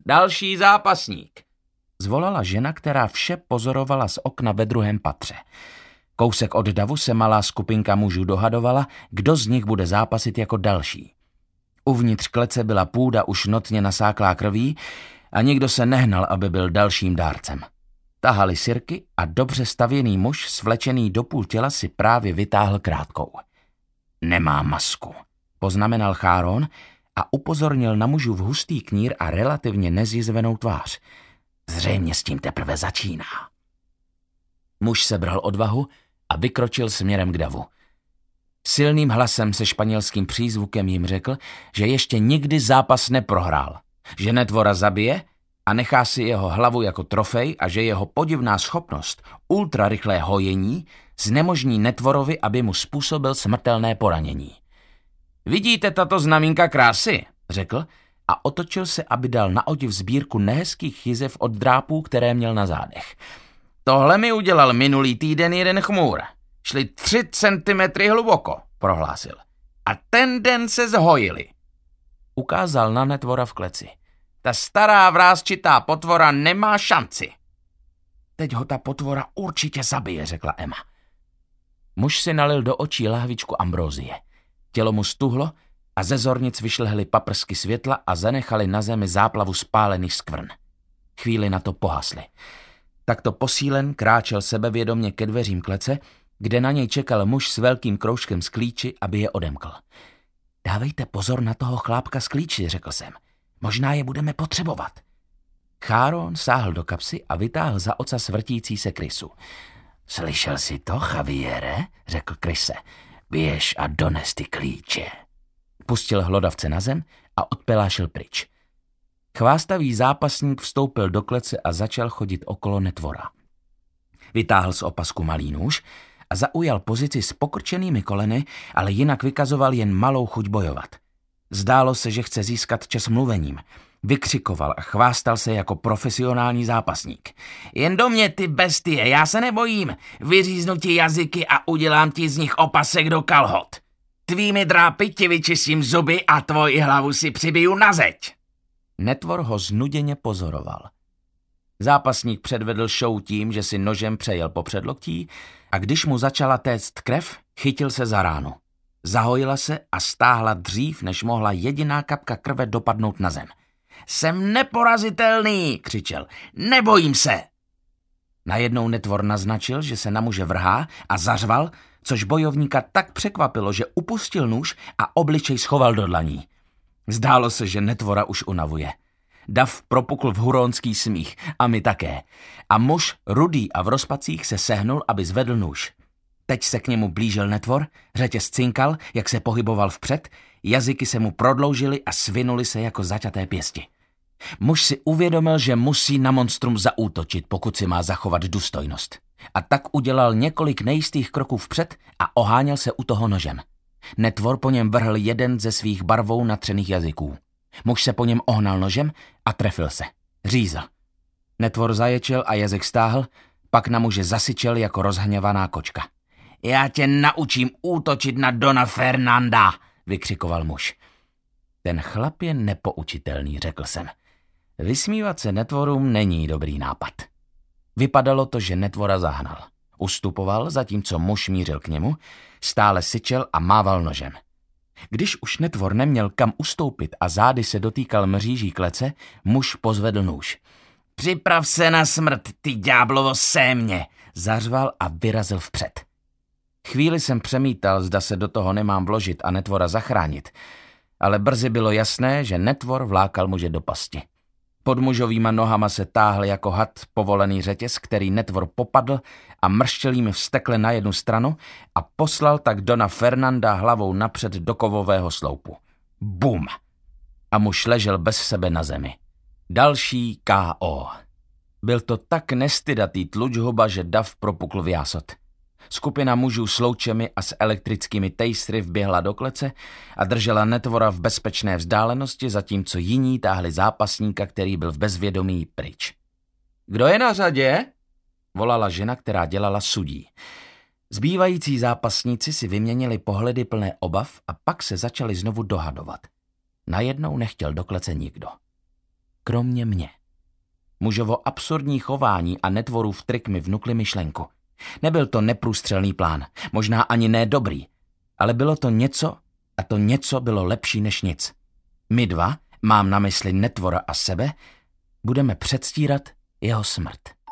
Další zápasník, zvolala žena, která vše pozorovala z okna ve druhém patře. Kousek od davu se malá skupinka mužů dohadovala, kdo z nich bude zápasit jako další. Uvnitř klece byla půda už notně nasáklá krví a nikdo se nehnal, aby byl dalším dárcem. Tahali sirky a dobře stavěný muž, svlečený do půl těla, si právě vytáhl krátkou. Nemá masku, poznamenal Cháron a upozornil na mužův hustý knír a relativně nezjizvenou tvář. Zřejmě s tím teprve začíná. Muž sebral odvahu a vykročil směrem k davu. Silným hlasem se španělským přízvukem jim řekl, že ještě nikdy zápas neprohrál, že netvora zabije a nechá si jeho hlavu jako trofej a že jeho podivná schopnost ultrarychlé hojení znemožní netvorovi, aby mu způsobil smrtelné poranění. Vidíte tato znamínka krásy, řekl a otočil se, aby dal na odiv sbírku nehezkých jizev od drápů, které měl na zádech. Tohle mi udělal minulý týden jeden chmůr. Šli 3 centimetry hluboko, prohlásil. A ten den se zhojili. Ukázal na netvora v kleci. Ta stará vrásčitá potvora nemá šanci. Teď ho ta potvora určitě zabije, řekla Emma. Muž si nalil do očí lahvičku ambrózie. Tělo mu stuhlo a ze zornic vyšlehly paprsky světla a zanechali na zemi záplavu spálených skvrn. Chvíli na to pohasly. Takto posílen kráčel sebevědomě ke dveřím klece, kde na něj čekal muž s velkým kroužkem z klíči, aby je odemkl. Dávejte pozor na toho chlápka z klíči, řekl jsem. Možná je budeme potřebovat. Cháron sáhl do kapsy a vytáhl za ocas vrtící se krysu. Slyšel jsi to, Javiere? Řekl kryse. Běž a dones ty klíče. Pustil hlodavce na zem a odpelášil pryč. Chvástavý zápasník vstoupil do klece a začal chodit okolo netvora. Vytáhl z opasku malý nůž a zaujal pozici s pokrčenými koleny, ale jinak vykazoval jen malou chuť bojovat. Zdálo se, že chce získat čas mluvením. Vykřikoval a chvástal se jako profesionální zápasník. Jen do mě, ty bestie, já se nebojím. Vyříznu ti jazyky a udělám ti z nich opasek do kalhot. Tvými drápy ti vyčistím zuby a tvoji hlavu si přibiju na zeď. Netvor ho znuděně pozoroval. Zápasník předvedl show tím, že si nožem přejel po předloktí a když mu začala téct krev, chytil se za ránu. Zahojila se a stáhla dřív, než mohla jediná kapka krve dopadnout na zem. Jsem neporazitelný, křičel. Nebojím se. Najednou netvor naznačil, že se na muže vrhá a zařval, což bojovníka tak překvapilo, že upustil nůž a obličej schoval do dlaní. Zdálo se, že netvora už unavuje. Dav propukl v huronský smích a my také. A muž, rudý a v rozpacích, se sehnul, aby zvedl nůž. Teď se k němu blížil netvor, řetěz cinkal, jak se pohyboval vpřed, jazyky se mu prodloužily a svinuly se jako zaťaté pěsti. Muž si uvědomil, že musí na monstrum zaútočit, pokud si má zachovat důstojnost. A tak udělal několik nejistých kroků vpřed a oháněl se u toho nožem. Netvor po něm vrhl jeden ze svých barvou natřených jazyků. Muž se po něm ohnal nožem a trefil se. Řízl. Netvor zaječel a jazyk stáhl, pak na muže zasyčel jako rozhněvaná kočka. Já tě naučím útočit na Dona Fernanda, vykřikoval muž. Ten chlap je nepoučitelný, řekl jsem. Vysmívat se netvorům není dobrý nápad. Vypadalo to, že netvora zahnal. Ustupoval, zatímco muž mířil k němu, stále syčel a mával nožem. Když už netvor neměl kam ustoupit a zády se dotýkal mříží klece, muž pozvedl nůž. Připrav se na smrt, ty ďáblovo sémě, zařval a vyrazil vpřed. Chvíli jsem přemítal, zda se do toho nemám vložit a netvora zachránit, ale brzy bylo jasné, že netvor vlákal muže do pasti. Pod mužovýma nohama se táhl jako had povolený řetěz, který netvor popadl a mrštěl jim vztekle na jednu stranu a poslal tak Dona Fernanda hlavou napřed do kovového sloupu. Bum! A muž ležel bez sebe na zemi. Další K.O. Byl to tak nestydatý tlučhuba, že dav propukl v jásot. Skupina mužů s loučemi a s elektrickými tejstry vběhla do klece a držela netvora v bezpečné vzdálenosti, zatímco jiní táhli zápasníka, který byl v bezvědomí, pryč. Kdo je na řadě? Volala žena, která dělala sudí. Zbývající zápasníci si vyměnili pohledy plné obav a pak se začali znovu dohadovat. Najednou nechtěl do klece nikdo. kromě mě. Mužovo absurdní chování a Netvorův trik mi vnukli myšlenku. Nebyl to neprůstřelný plán, možná ani ne dobrý, ale bylo to něco a to něco bylo lepší než nic. My dva, mám na mysli Netvora a sebe, budeme předstírat jeho smrt.